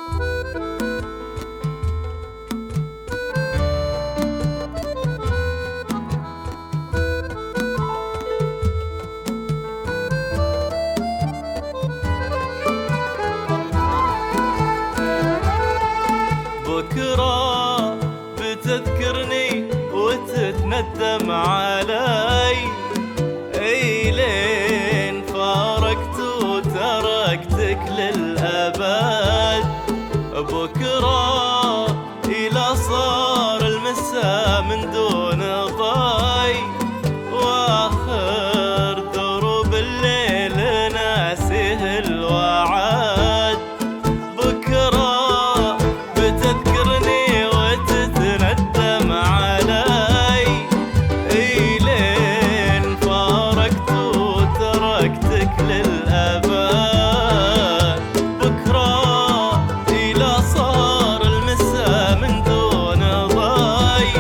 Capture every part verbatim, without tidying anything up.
بكرة بتذكرني وتتندم علي، اي لين فارقت وتركتك للأبد. بكرة إلى صار المساء من دون ضي، وآخر دروب الليل ناسيه الوعد. بكرة بتذكرني وتتندم علي، اي لين فارقت وتركتك للأبد. بكرة إلى صار المساء من دون ضي،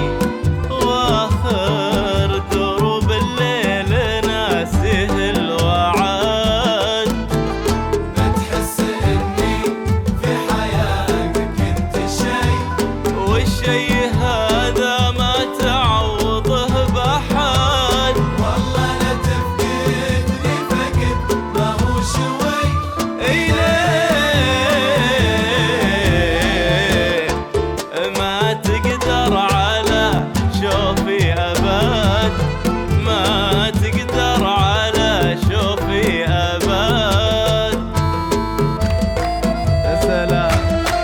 وآخر دروب الليل ناسيه الوعد. بتحس إني في حياتك انت شي، والشي هذا ما تعوضه بأحد. والله لا تفقدني فقد ما هو شوي. اي ليه ما تقدر على شوفي أبد، ما تقدر على شوفي أبد. يا سلام.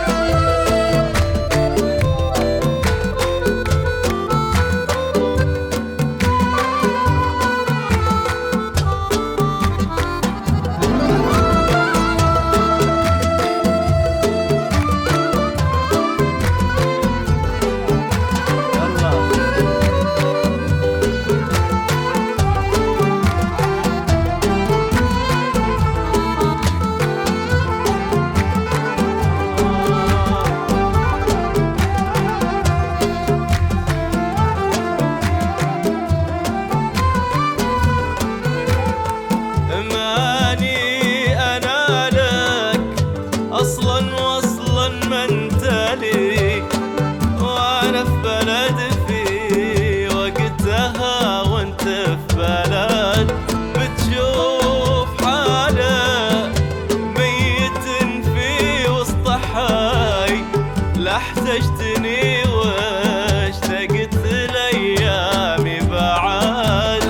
ماني أنا لك أصلاً وأصلاً ما أنت لي، وأنا في بلد في وقتها وأنت في بلد. بتشوف حالة ميت في وسط حي، لا احتجتني واشتقت لأيامي بعد.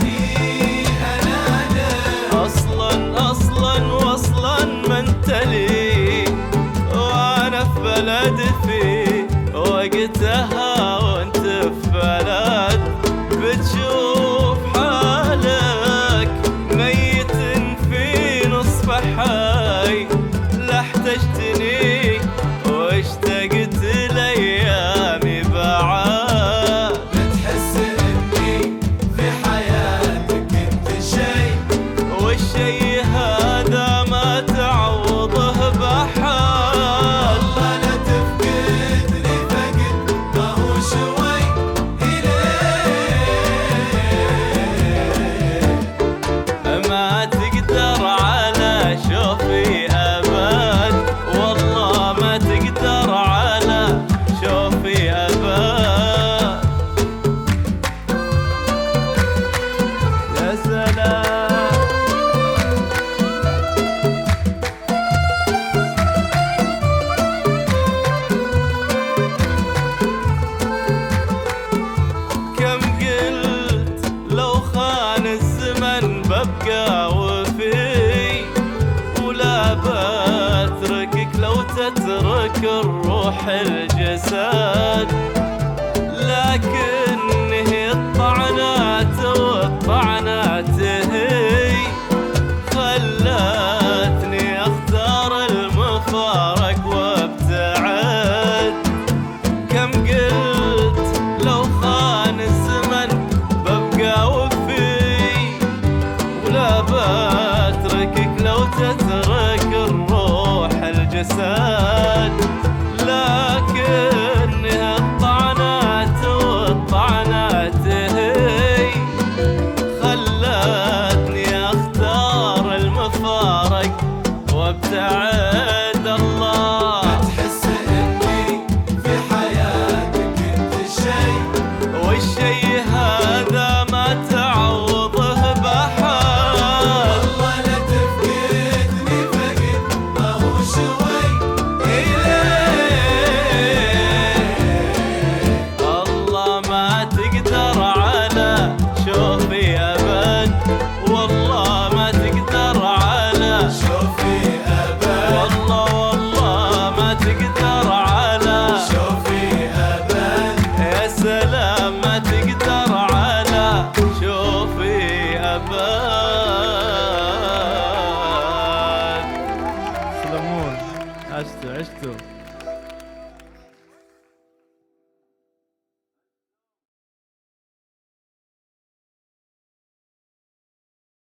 أصلاً أصلاً وأصلاً ما أنت لي، وأنا في بلد في وقتها وأنت في بلد. بتشوف حالك ميت في نصف حي، لا احتجتني واشتقت لأيامي بعد. بتحس إني في حياتك انت شي، والشي هذا ما تعوضه بأحد. والله لا تفقدني فقد ما هو شوي. ما تقدر على شوفي أبد، والله ما تقدر على شوفي أبد. يا سلام. كم قلت لو خان الزمن ببقى وفي، ولا بتركك لو تترك الروح الجسد. لكن هي الطعنات والطعنات هي خلتني اختار المفارق وابتعد. كم قلت لو خان الزمن ببقى وفي، ولا بتركك لو تترك الروح الجسد. لكن الطعنات والطعنات هي خلتني اختار المفارق وابتعد.